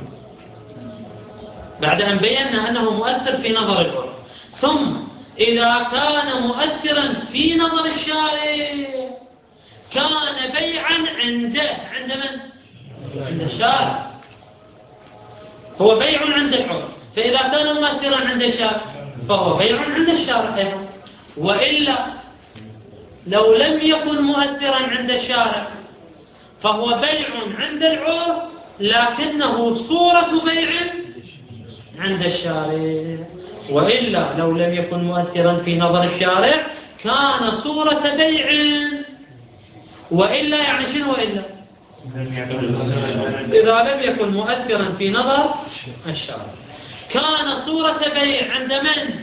[SPEAKER 1] بعد أن بينا أنه مؤثر في نظر العرف، ثم إذا كان مؤثرا في نظر الشارع كان بيعا عنده. عند من؟ عند الشارع. هو بيع عند العرف، فإذا كان مؤثرا عند الشارع فهو بيع عند الشارع أيضا. وإلا لو لم يكن مؤثرا عند الشارع فهو بيع عند العرف لكنه صورة بيع عند الشارع. وإلا لو لم يكن مؤثرا في نظر الشارع كان صورة بيع. وإلا يعني شنو وإلا؟ إذا لم يكن مؤثرا في نظر الشارع كان صورة بيع عند من؟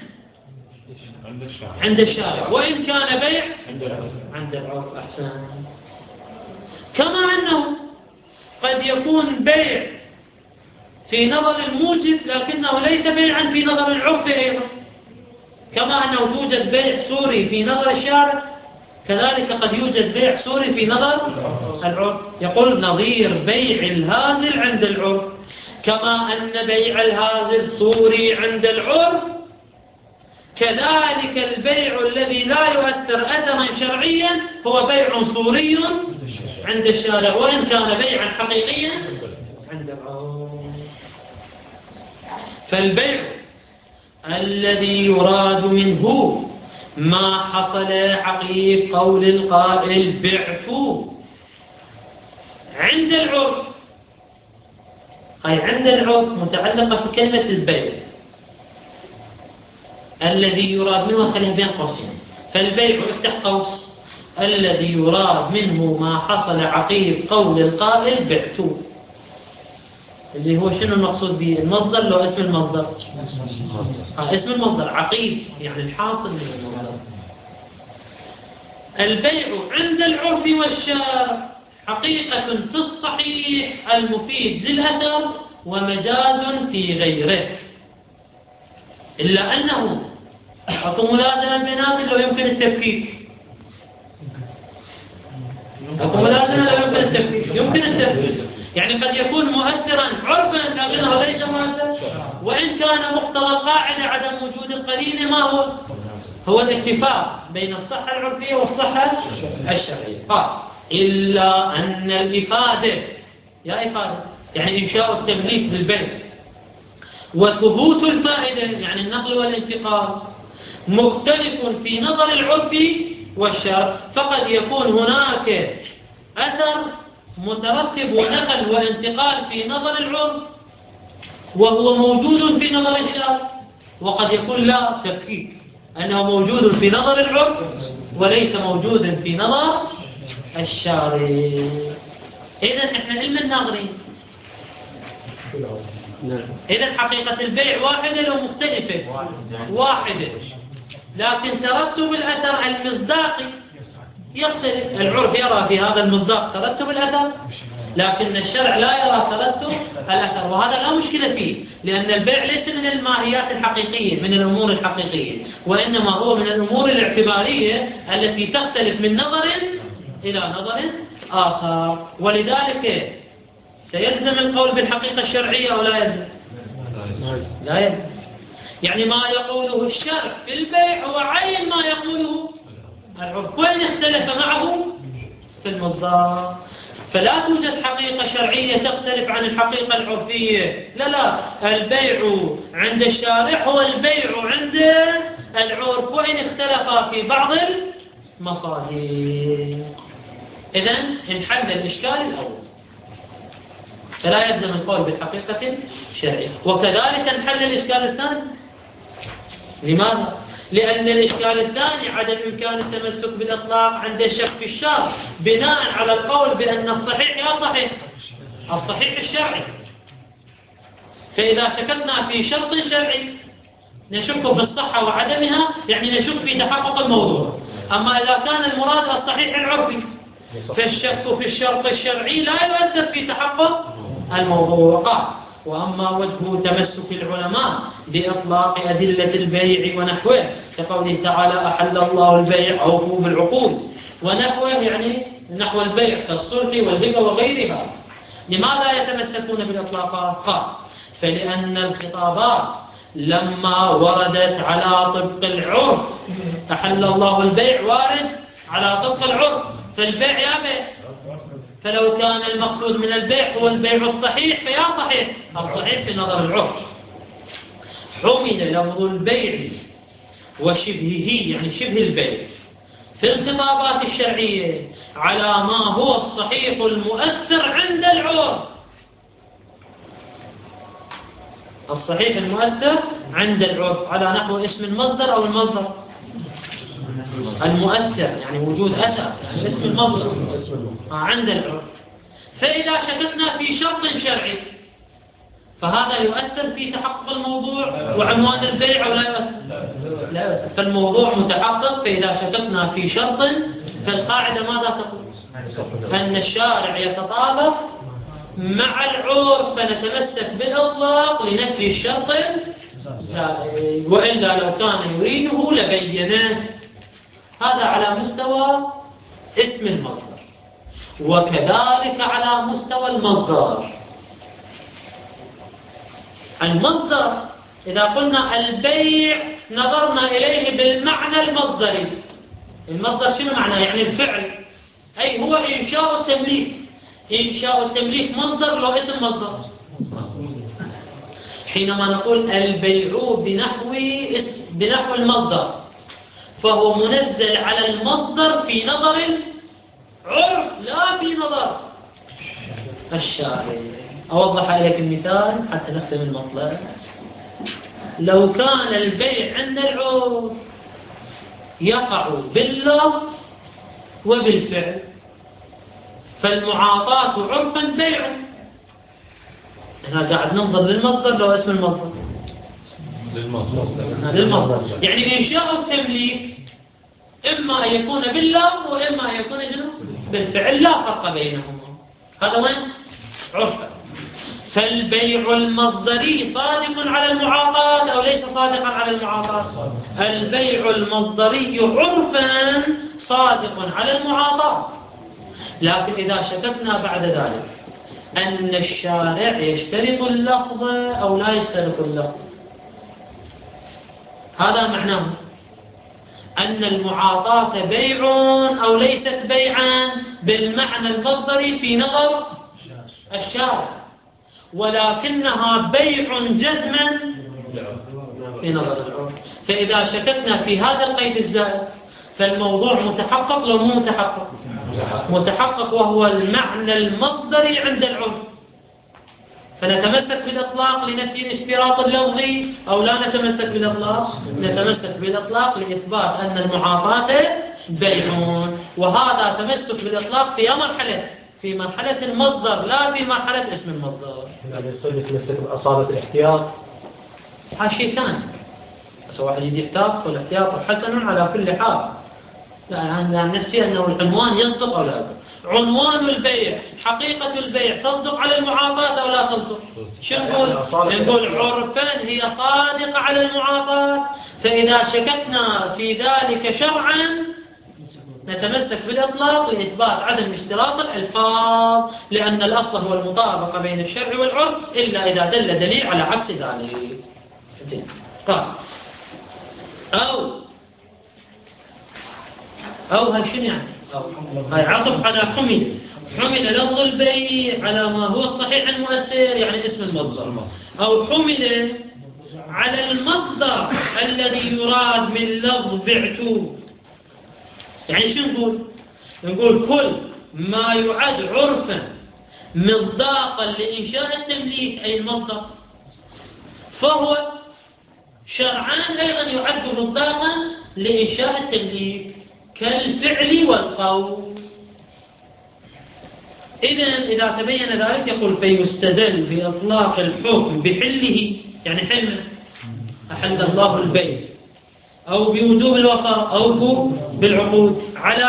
[SPEAKER 1] عند الشارع. وإن كان بيع عند العرف أحسن. كما أنه قد يكون بيع في نظر الموجب لكنه ليس بيعا في نظر العرف أيضا. كما أنه توجد بيع سوري في نظر الشارع كذلك قد يوجد بيع سوري في نظر العرف. يقول نظير بيع الهازل عند العرف، كما أن بيع الهازل سوري عند العرف كذلك البيع الذي لا يؤثر أثرا شرعيا هو بيع سوري عند الشارع، وإن كان بيعا حقيقيا عند العرف. فالبيع الذي يراد منه ما حصل عقيب قول القائل بعت عند العرف، أي عند العرف متعلقة في كلمة البيع الذي يراد منه، خلينا بين قوسين. فالبيع افتح قوس الذي يراد منه ما حصل عقيب قول القائل بعت، اللي هو شنو المقصود به؟ المصدر لو اسم المصدر؟ اسم المصدر عقيب يعني الحاصل من المصدر. البيع عند العرف والشرع حقيقة في الصحيح المفيد للأثر ومجاز في غيره، إلا أنه أقوم ملازمة البنات لو يمكن التفكيك، أقوم ملازمة لو يمكن التفكيك، يمكن التفكيك، يعني قد يكون مؤثرا عرفا لكنه ليس مؤثر، وإن كان مقتضى القاعدة عدم وجود القرينة ما هو الاتفاق بين الصحة العرفية والصحة الشرعية. إلا أن الإفادة يعني إنشاء التمليك بالبيع وثبوت الفائدة يعني النقل والانتقال مختلف في نظر العرف والشرع، فقد يكون هناك أثر مترتب ونقل وانتقال في نظر العرف وهو موجود في نظر الشرع، وقد يكون لا تفكيك أنه موجود في نظر العرف وليس موجودا في نظر الشارع. إذن إحنا علم الناظرين، إذن حقيقة البيع واحدة لو مختلفة واحدة، لكن ترتب الأثر المصداقي يختلف. العرف يرى في هذا المصداق ترتب الأثر، لكن الشرع لا يرى ترتب الأثر، وهذا لا مشكلة فيه، لأن البيع ليس من الماهيات الحقيقية، من الأمور الحقيقية، وإنما هو من الأمور الاعتبارية التي تختلف من نظر إلى نظر آخر. ولذلك سيلزم القول بالحقيقة الشرعية أو لا يلزم؟ لا يلزم. يعني ما يقوله الشرع في البيع هو عين ما يقوله العرف، وإن اختلف معه في المصداق. فلا توجد حقيقة شرعية تختلف عن الحقيقة العرفية، لا، البيع عند الشارع هو البيع عند العرف وإن اختلفا في بعض المصادر. إذن انحل الإشكال الأول، فلا يلزم القول بالحقيقة الشرعية. وكذلك انحل الإشكال الثاني. لماذا؟ لأن الإشكال الثاني عدم إمكان التمسك بالإطلاق عند الشك في الشرع بناء على القول بأن الصحيح يا صحيح الصحيح الشرعي. فإذا شككنا في شرط شرعي نشك في الصحة وعدمها، يعني نشك في تحقق الموضوع. أما إذا كان المراد الصحيح العرفي فالشك في الشرط الشرعي لا يؤثر في تحقق الموضوع. وأما وجه تمسك العلماء بإطلاق أدلة البيع ونحوه كقوله تعالى أحل الله البيع أوفوا بالعقود ونحوه، يعني نحو البيع كالصلح والهبة وغيرها، لماذا يتمسكون بالإطلاقات؟ فلأن الخطابات لما وردت على طبق العرف، أحل الله البيع وارد على طبق العرف، فالبيع يا بيع. فلو كان المقصود من البيع هو البيع الصحيح فيا صحيح الصحيح في نظر العرف. حمل لفظ البيع وشبهه يعني شبه البيع في الخطابات الشرعية على ما هو الصحيح المؤثر عند العرف. الصحيح المؤثر عند العرف على نحو اسم المصدر أو المصدر المؤثر، يعني وجود أثر، يعني اسم المصدر عند العرف. فإذا شككنا في شرط شرعي فهذا يؤثر في تحقق الموضوع وعنوان البيع أو لا يؤثر؟ لا يؤثر. فالموضوع متحقق. فإذا شككنا في شرط فالقاعدة ماذا تقول؟ أن الشارع يتطابق مع العرف فنتمسك بالإطلاق لنفي الشرط، وإلا لو كان يريده لبينه. هذا على مستوى اسم المصدر، وكذلك على مستوى المصدر. المصدر إذا قلنا البيع نظرنا إليه بالمعنى المصدري. المصدر شنو معناه؟ يعني الفعل، أي هو إنشاء التمليك. إنشاء التمليك مصدر لو اسم مصدر. حينما نقول البيع بنحو المصدر فهو منزل على المصدر في نظر العرف لا في نظر الشارع. أوضح عليك المثال حتى نختم المطلب. لو كان البيع عند العرف يقع باللفظ وبالفعل فالمعاطاة عرفا بيع. احنا قاعد ننظر للمصدر لو اسم المصدر للمصدر، يعني إنشاء التمليك إما أن يكون باللفظ وإما أن يكون بالفعل، لا فرق بينهما. هذا وين؟ عرفا. فالبيع المصدري صادق على المعاطاة أو ليس صادقا على المعاطاة؟ البيع المصدري عرفا صادق على المعاطاة، لكن إذا شككنا بعد ذلك أن الشارع يشترط اللفظ أو لا يشترط اللفظ، هذا معناه أن المعاطاة بيع أو ليست بيعا بالمعنى المصدري في نظر الشارع، ولكنها بيع جزما في نظر العرف. فإذا شككنا في هذا القيد الزائد فالموضوع متحقق لو مو متحقق؟ متحقق، وهو المعنى المصدري عند العرف. فنتمسك بالإطلاق لنفي الاشتراط اللفظي أو لا نتمسك بالإطلاق؟ نتمسك بالإطلاق لإثبات أن المعاطاة بيع، وهذا تمسك بالإطلاق في مرحلة، في مرحلة المصدر لا في مرحلة اسم المصدر.
[SPEAKER 3] يعني يصير يتمسك بأصالة الاحتياط،
[SPEAKER 1] هذا شيء ثاني. بس واحد يجي يحتاط والاحتياط حسن على كل حال، يعني نفسي أنه العنوان يصدق أو لا يصدق. عنوان البيع، حقيقة البيع تصدق على المعاطاة أو لا تصدق؟ شو نقول؟ نقول عرفا هي صادقة على المعاطاة، فإذا شككنا في ذلك شرعا نتمسك بالإطلاق لإثبات عدم اشتراط الألفاظ، لأن الأصل هو المطابقة بين الشرع والعرف إلا إذا دل دليل على عكس ذلك. طيب. أو هاي شنو يعني؟ هاي عطف على حمل لفظ البيع على ما هو الصحيح المؤثر، يعني اسم المصدر، أو حمل على المصدر الذي يراد من لفظ بعته. يعني شو نقول؟ نقول كل ما يعد عرفا مصداقا لإنشاء التمليك أي المصدر فهو شرعان أيضا يعد مصداقا لإنشاء التمليك كالفعل والقول. إذا تبين ذلك يقول فيستدل بإطلاق الحكم بحله، يعني حل أحل الله البيع، أو بوجوب الوفاء أو بالعقود، على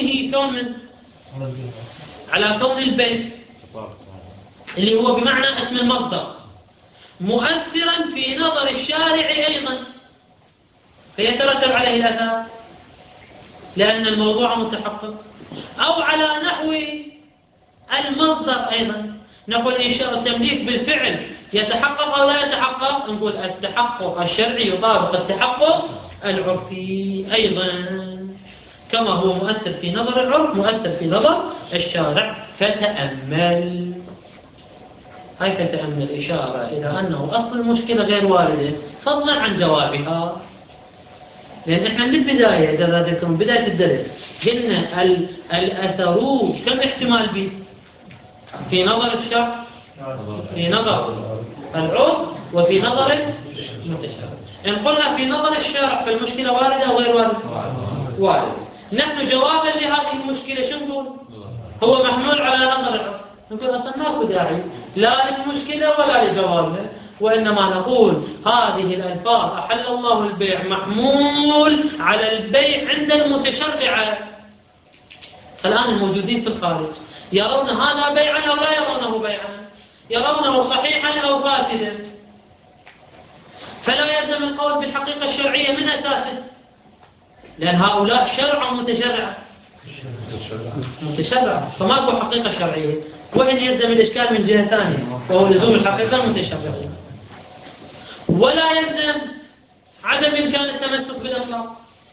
[SPEAKER 1] كون البيع اللي هو بمعنى اسم المصدر مؤثرا في نظر الشارع أيضا، فيترتب عليه الأثار لأن الموضوع متحقق، أو على نحو المصدر أيضا. نقول إنشاء التمليك بالفعل يتحقق أو لا يتحقق؟ نقول التحقق الشرعي يطابق التحقق العرفي أيضا، كما هو مؤثر في نظر العرف مؤثر في نظر الشارع. فتأمل، هاي فتأمل إشارة إلى أنه أصل المشكلة غير واردة فضلا عن جوابها. لأن إحنا من البداية إذا ذكرتم من بداية الدرس قلنا الأثر كم احتمال به في نظر الشرع، في نظر العرف وفي نظر المتشابه. إن قلنا في نظر الشرع فالمشكلة واردة أو غير واردة؟ واردة. نحن جوابا لهذه المشكلة شو نقول؟ هو محمول على نظر العرف. نقول أصلا ماكو داعي لا للمشكلة ولا لجوابها، وإنما نقول هذه الألفاظ أحل الله البيع محمول على البيع عند المتشرع. الآن الموجودين في الخارج يرون هذا بيعا أو لا يرونه بيعا، يرونه صحيحا أو فاسدا، فلا يلزم القول بالحقيقة الشرعية من أساسه، لأن هؤلاء شرع متشرع فماكو حقيقة شرعية، وإن يلزم الإشكال من جهة ثانية وهو لزوم الحقيقة المتشرعية. ولا يلزم عدم إمكان التمسك بالإطلاق،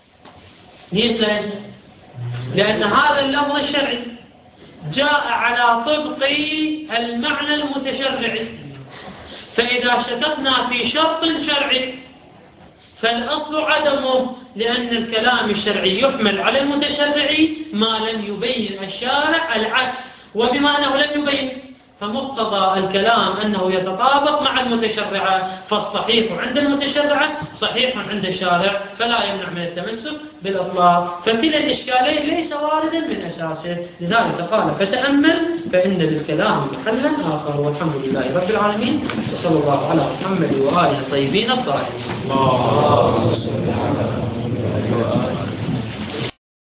[SPEAKER 1] لأن هذا اللفظ الشرعي جاء على طبق المعنى المتشرعي، فإذا شككنا في شرط شرعي فالأصل عدمه، لأن الكلام الشرعي يحمل على المتشرعي ما لم يبين الشارع العكس، وبما أنه لم يبين فمقتضى الكلام أنه يتطابق مع المتشرعة، فالصحيح عند المتشرعة صحيح عند الشارع، فلا يمنع من التمسك بالإطلاق. فكلا الإشكالين ليس واردا من أساسه، لذلك قال فتأمل فإن للكلام محلا آخر. والحمد لله رب العالمين، وصلى الله على محمد وآله الطيبين الطاهرين.